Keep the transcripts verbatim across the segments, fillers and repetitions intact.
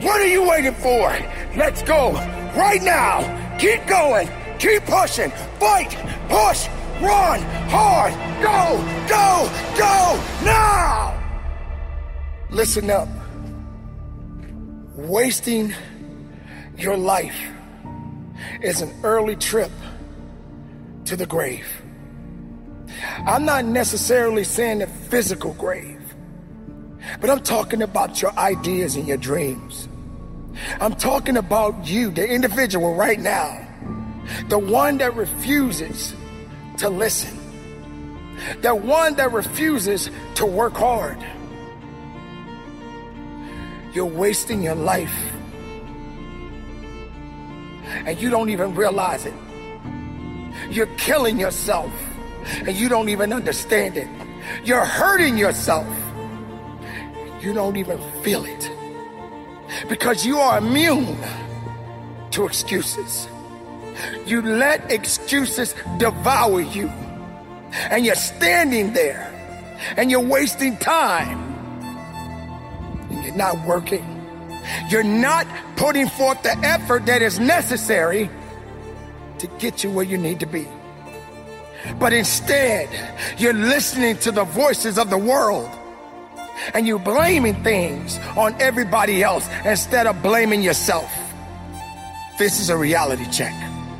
What are you waiting for? Let's go right now. Keep going. Keep pushing. Fight. Push. Run. Hard. Go. Go. Go. Now. Listen up. Wasting your life is an early trip to the grave. I'm not necessarily saying the physical grave, but I'm talking about your ideas and your dreams. I'm talking about you, the individual right now, the one that refuses to listen, the one that refuses to work hard. You're wasting your life, and you don't even realize it. You're killing yourself, and you don't even understand it. You're hurting yourself. You don't even feel it, because you are immune to excuses. You let excuses devour you, and you're standing there, and you're wasting time. You're not working. You're not putting forth the effort that is necessary to get you where you need to be. But instead, you're listening to the voices of the world, and you're blaming things on everybody else instead of blaming yourself. This is a reality check.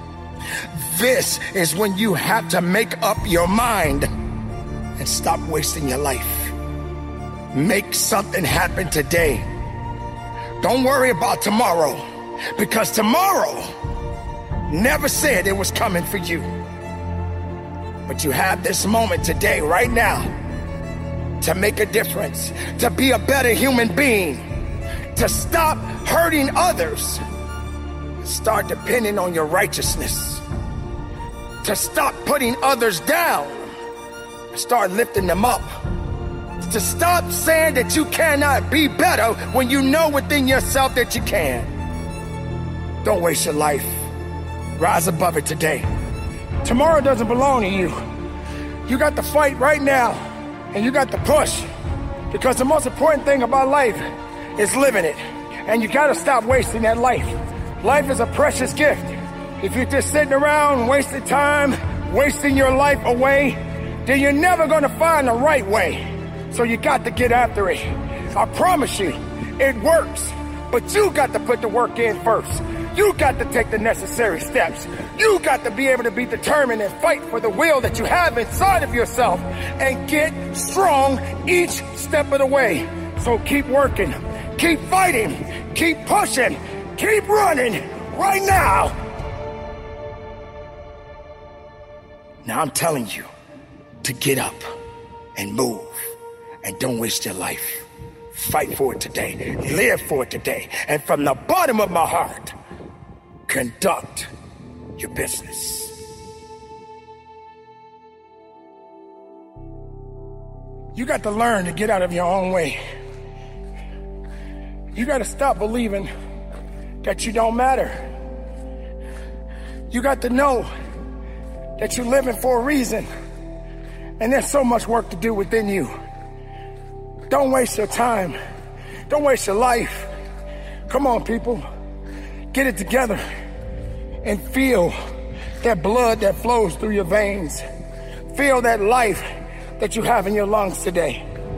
This is when you have to make up your mind and stop wasting your life. Make something happen today. Don't worry about tomorrow, because tomorrow never said it was coming for you. But you have this moment today, right now, to make a difference, to be a better human being, to stop hurting others, start depending on your righteousness, to stop putting others down, start lifting them up, to stop saying that you cannot be better when you know within yourself that you can. Don't waste your life. Rise above it today. Tomorrow doesn't belong to you. You got to fight right now, and you got to push, because the most important thing about life is living it, and you got to stop wasting that life. Life is a precious gift. If you're just sitting around wasting time, wasting your life away, then you're never going to find the right way. So you got to get after it. I promise you, it works. But you got to put the work in first. You got to take the necessary steps. You got to be able to be determined and fight for the will that you have inside of yourself and get strong each step of the way. So keep working, keep fighting, keep pushing, keep running right now. Now I'm telling you to get up and move. And don't waste your life. Fight for it today. Live for it today. And from the bottom of my heart, conduct your business. You got to learn to get out of your own way. You got to stop believing that you don't matter. You got to know that you're living for a reason. And there's so much work to do within you. Don't waste your time. Don't waste your life. Come on, people. Get it together and feel that blood that flows through your veins. Feel that life that you have in your lungs today.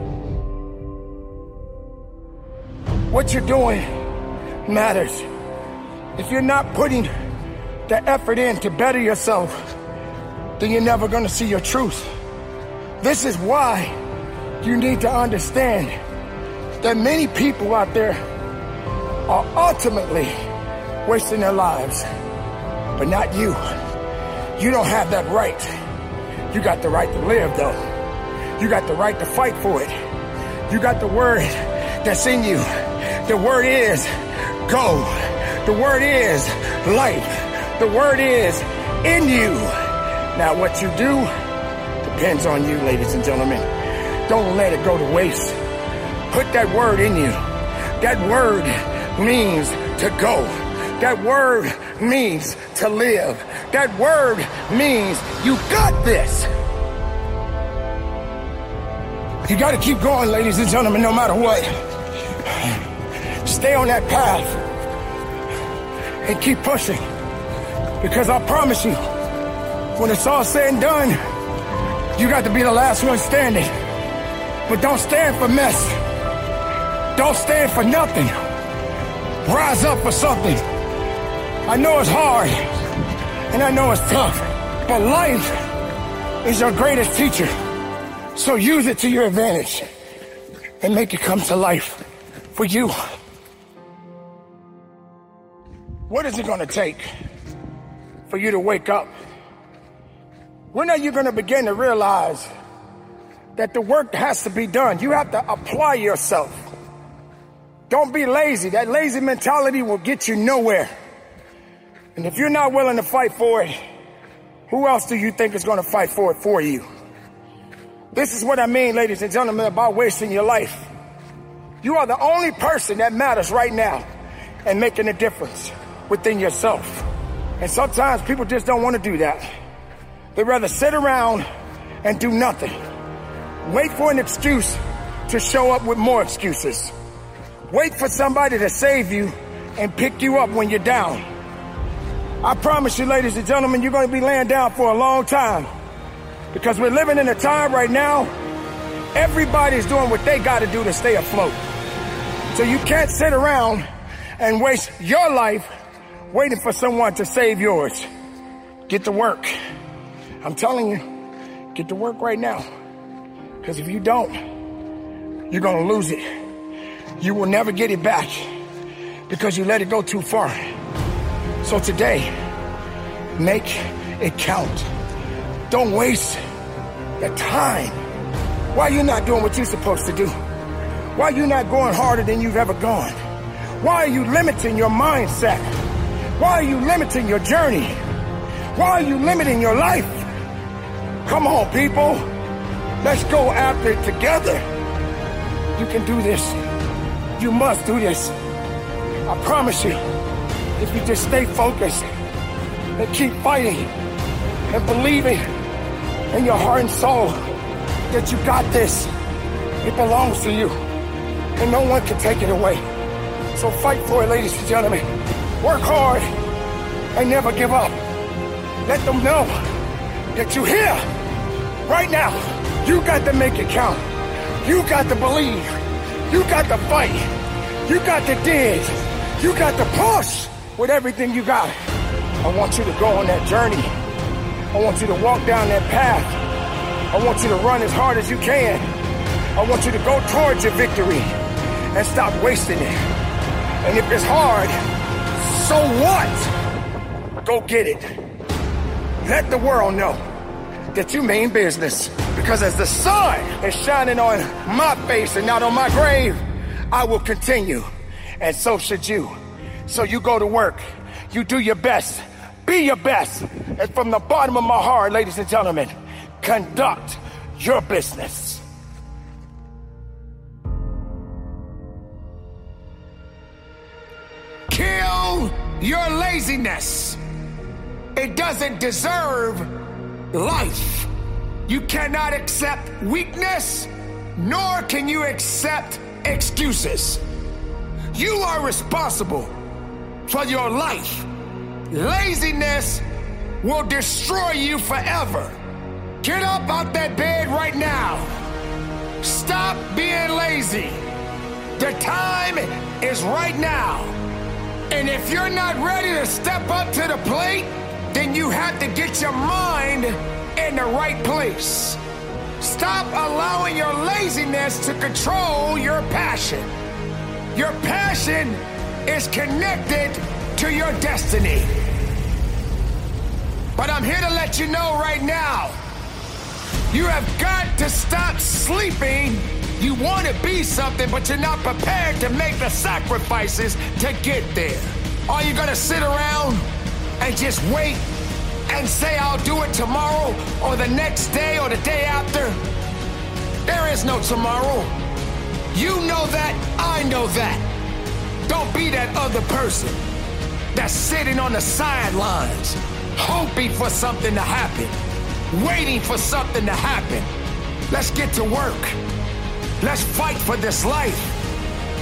What you're doing matters. If you're not putting the effort in to better yourself, then you're never going to see your truth. This is why you need to understand that many people out there are ultimately wasting their lives, but not you. You don't have that right. You got the right to live, though. You got the right to fight for it. You got the word that's in you. The word is go. The word is life. The word is in you. Now, what you do depends on you, ladies and gentlemen. Don't let it go to waste. Put that word in you. That word means to go. That word means to live. That word means you got this. You got to keep going, ladies and gentlemen, no matter what. stay on that path and keep pushing. Because I promise you, when it's all said and done, you got to be the last one standing. But don't stand for mess. Don't stand for nothing. Rise up for something. I know it's hard, and I know it's tough, but life is your greatest teacher. So use it to your advantage and make it come to life for you. What is it going to take for you to wake up? When are you going to begin to realize that the work has to be done? You have to apply yourself. Don't be lazy. That lazy mentality will get you nowhere. And if you're not willing to fight for it, who else do you think is going to fight for it for you? This is what I mean, ladies and gentlemen, about wasting your life. You are the only person that matters right now and making a difference within yourself. And sometimes people just don't want to do that. They'd rather sit around and do nothing. Wait for an excuse to show up with more excuses. Wait for somebody to save you and pick you up when you're down. I promise you, ladies and gentlemen, you're going to be laying down for a long time. Because we're living in a time right now, everybody's doing what they got to do to stay afloat. So you can't sit around and waste your life waiting for someone to save yours. Get to work. I'm telling you, get to work right now. Because if you don't, you're going to lose it. You will never get it back because you let it go too far. So today, make it count. Don't waste the time. Why are you not doing what you're supposed to do? Why are you not going harder than you've ever gone? Why are you limiting your mindset? Why are you limiting your journey? Why are you limiting your life? Come on, people. Let's go after it together. You can do this. You must do this. I promise you, if you just stay focused and keep fighting and believing in your heart and soul that you got this, it belongs to you and no one can take it away. So fight for it, ladies and gentlemen. Work hard and never give up. Let them know that you're here right now. You got to make it count. You got to believe. You got to fight. You got to dig. You got to push with everything you got. I want you to go on that journey. I want you to walk down that path. I want you to run as hard as you can. I want you to go towards your victory and stop wasting it. And if it's hard, so what? Go get it. Let the world know that you mean business. Because as the sun is shining on my face and not on my grave, I will continue. And so should you. So you go to work. You do your best. Be your best. And from the bottom of my heart, ladies and gentlemen, conduct your business. Kill your laziness. It doesn't deserve life. You cannot accept weakness, nor can you accept excuses. You are responsible for your life. Laziness will destroy you forever. Get up out that bed right now. Stop being lazy. The time is right now. And if you're not ready to step up to the plate, then you have to get your mind in the right place. Stop allowing your laziness to control your passion. Your passion is connected to your destiny. But I'm here to let you know right now, you have got to stop sleeping. You want to be something, but you're not prepared to make the sacrifices to get there. Are you going to sit around and just wait and say I'll do it tomorrow or the next day or the day after? There is no tomorrow. You know that, I know that. Don't be that other person that's sitting on the sidelines, hoping for something to happen, waiting for something to happen. Let's get to work. Let's fight for this life.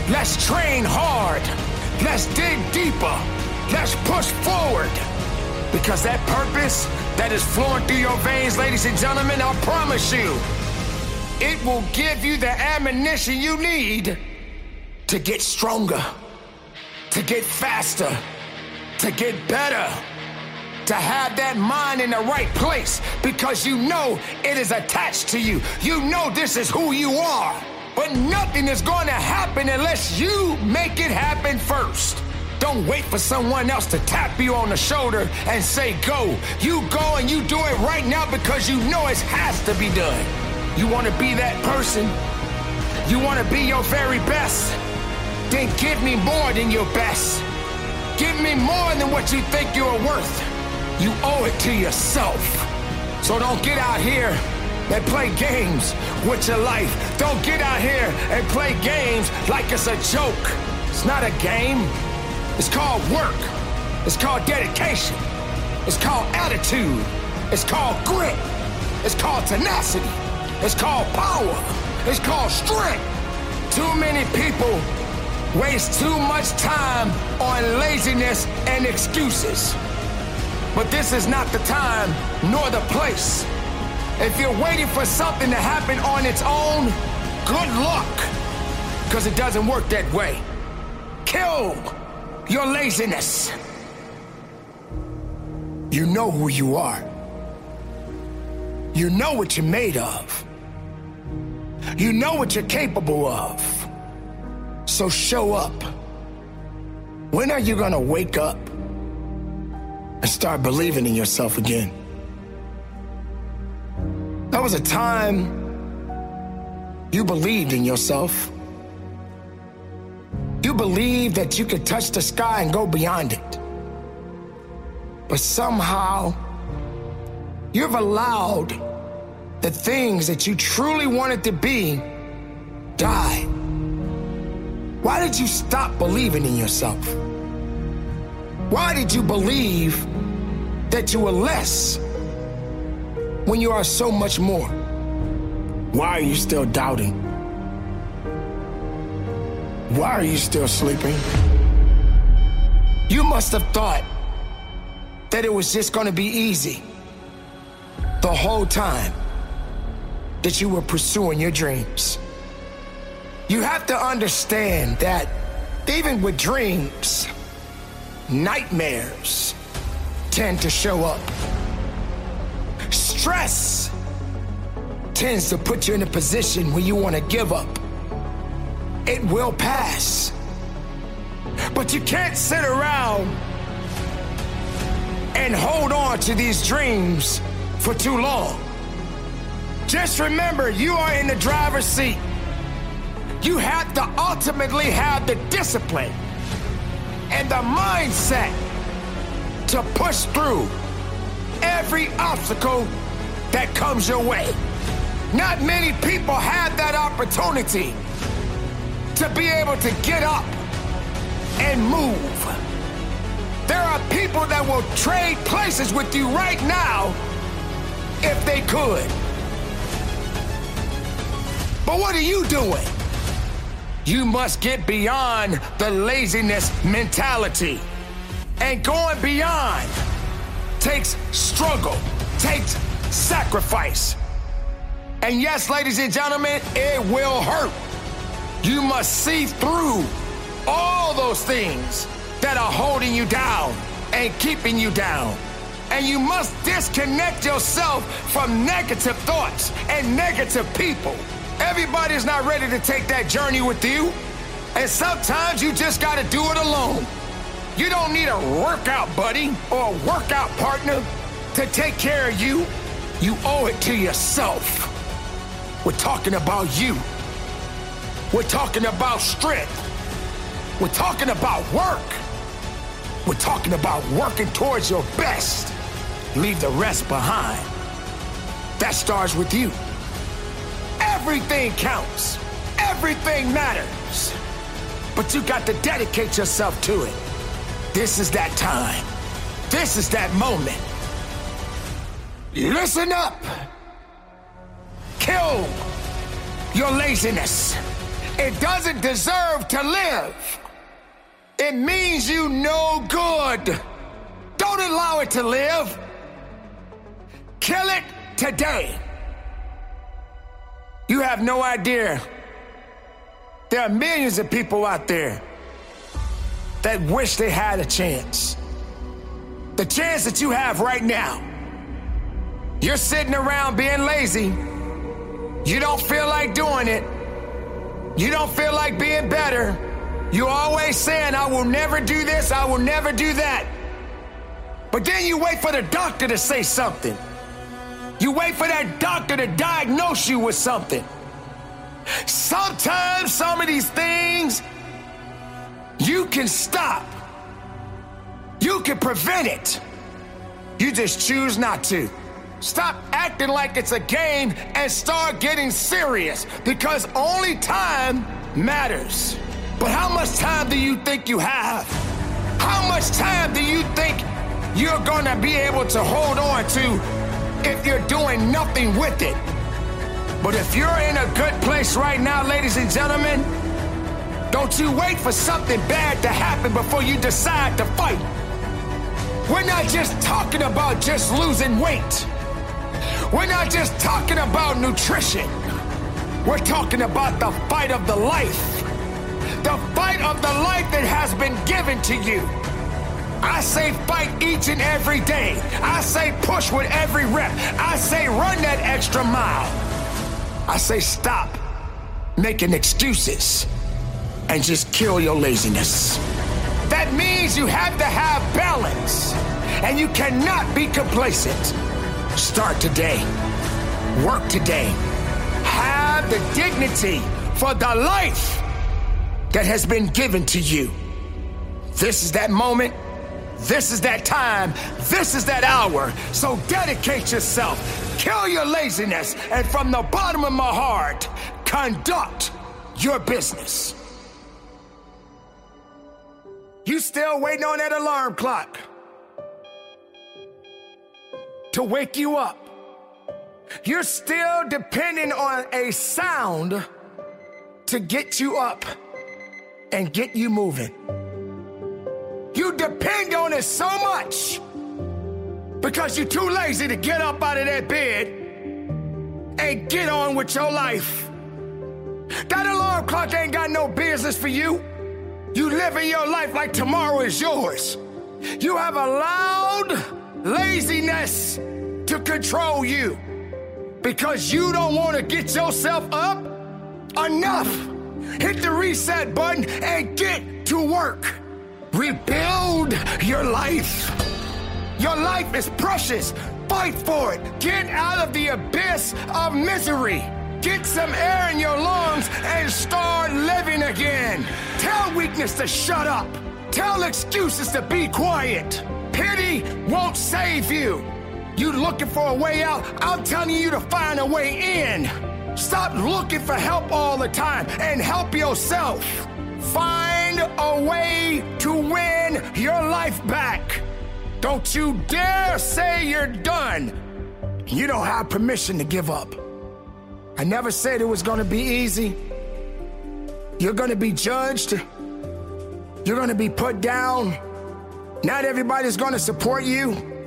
Let's train hard. Let's dig deeper. Let's push forward. Because that purpose that is flowing through your veins, ladies and gentlemen, I promise you, it will give you the ammunition you need to get stronger, to get faster, to get better, to have that mind in the right place, because you know it is attached to you. You know this is who you are. But nothing is going to happen unless you make it happen first. Don't wait for someone else to tap you on the shoulder and say, go. You go and you do it right now because you know it has to be done. You want to be that person? You want to be your very best? Then give me more than your best. Give me more than what you think you're worth. You owe it to yourself. So don't get out here and play games with your life. Don't get out here and play games like it's a joke. It's not a game. It's called work. It's called dedication. It's called attitude. It's called grit. It's called tenacity. It's called power. It's called strength. Too many people waste too much time on laziness and excuses. But this is not the time nor the place. If you're waiting for something to happen on its own, good luck, because it doesn't work that way. Kill your laziness. You know who you are. You know what you're made of. You know what you're capable of. So show up. When are you gonna wake up and start believing in yourself again? That was a time you believed in yourself. You believed that you could touch the sky and go beyond it. But somehow, you've allowed the things that you truly wanted to be die. Why did you stop believing in yourself? Why did you believe that you were less when you are so much more? Why are you still doubting? Why are you still sleeping? You must have thought that it was just going to be easy the whole time that you were pursuing your dreams. You have to understand that even with dreams, nightmares tend to show up. Stress tends to put you in a position where you want to give up. It will pass. But you can't sit around and hold on to these dreams for too long. Just remember, you are in the driver's seat. You have to ultimately have the discipline and the mindset to push through every obstacle that comes your way. Not many people have that opportunity to be able to get up and move. There are people that will trade places with you right now if they could. But what are you doing? You must get beyond the laziness mentality. And going beyond takes struggle, takes sacrifice. And yes, ladies and gentlemen, it will hurt. You must see through all those things that are holding you down and keeping you down. And you must disconnect yourself from negative thoughts and negative people. Everybody's not ready to take that journey with you. And sometimes you just gotta do it alone. You don't need a workout buddy or a workout partner to take care of you. You owe it to yourself. We're talking about you. We're talking about strength. We're talking about work. We're talking about working towards your best. Leave the rest behind. That starts with you. Everything counts. Everything matters. But you got to dedicate yourself to it. This is that time. This is that moment. Listen up. Kill your laziness. it doesn't deserve to live. It means you no good. Don't allow it to live. Kill it today. You have no idea. There are millions of people out there that wish they had a chance. The chance that you have right now. You're sitting around being lazy. You don't feel like doing it. You don't feel like being better. You're always saying, I will never do this, I will never do that. But then you wait for the doctor to say something. You wait for that doctor to diagnose you with something. Sometimes some of these things, you can stop. You can prevent it. You just choose not to. Stop acting like it's a game and start getting serious, because only time matters. But how much time do you think you have? How much time do you think you're gonna be able to hold on to if you're doing nothing with it? But if you're in a good place right now, ladies and gentlemen, don't you wait for something bad to happen before you decide to fight. We're not just talking about just losing weight. We're not just talking about nutrition. We're talking about the fight of the life. The fight of the life that has been given to you. I say fight each and every day. I say push with every rep. I say run that extra mile. I say stop making excuses and just kill your laziness. That means you have to have balance, and you cannot be complacent. Start today. Work today. Have the dignity for the life that has been given to you. This is that moment. This is that time. This is that hour. So dedicate yourself. Kill your laziness. And from the bottom of my heart, conduct your business. You still waiting on that alarm clock to wake you up. You're still depending on a sound to get you up and get you moving. You depend on it so much because you're too lazy to get up out of that bed and get on with your life. That alarm clock ain't got no business for you. You living your life like tomorrow is yours. You have allowed laziness to control you because you don't want to get yourself up. Enough. Hit the reset button and get to work. Rebuild your life. Your life is precious. Fight for it. Get out of the abyss of misery. Get some air in your lungs and start living again. Tell weakness to shut up. Tell excuses to be quiet. Pity won't save you. You looking for a way out? I'm telling you to find a way in. Stop looking for help all the time and help yourself. Find a way to win your life back. Don't you dare say you're done. You don't have permission to give up. I never said it was going to be easy. You're going to be judged. You're going to be put down. Not everybody's going to support you.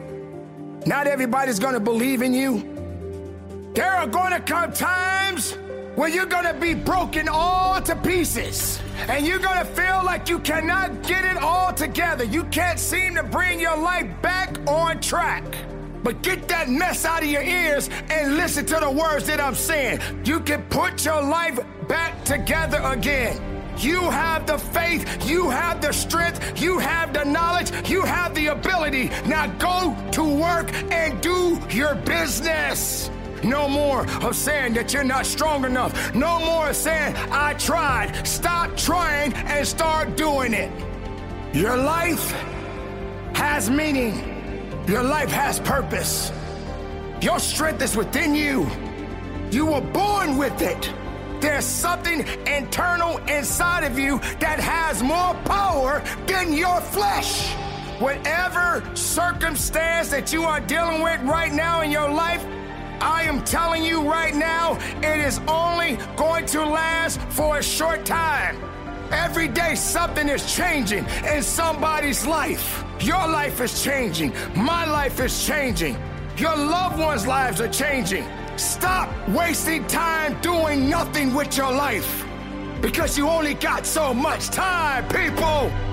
Not everybody's going to believe in you. There are going to come times where you're going to be broken all to pieces. And you're going to feel like you cannot get it all together. You can't seem to bring your life back on track. But get that mess out of your ears and listen to the words that I'm saying. You can put your life back together again. You have the faith, you have the strength, you have the knowledge, you have the ability. Now go to work and do your business. No more of saying that you're not strong enough. No more of saying, I tried. Stop trying and start doing it. Your life has meaning. Your life has purpose. Your strength is within you. You were born with it. There's something internal inside of you that has more power than your flesh. Whatever circumstance that you are dealing with right now in your life, I am telling you right now, it is only going to last for a short time. Every day something is changing in somebody's life. Your life is changing. My life is changing. Your loved ones' lives are changing. Stop wasting time doing nothing with your life, because you only got so much time, people.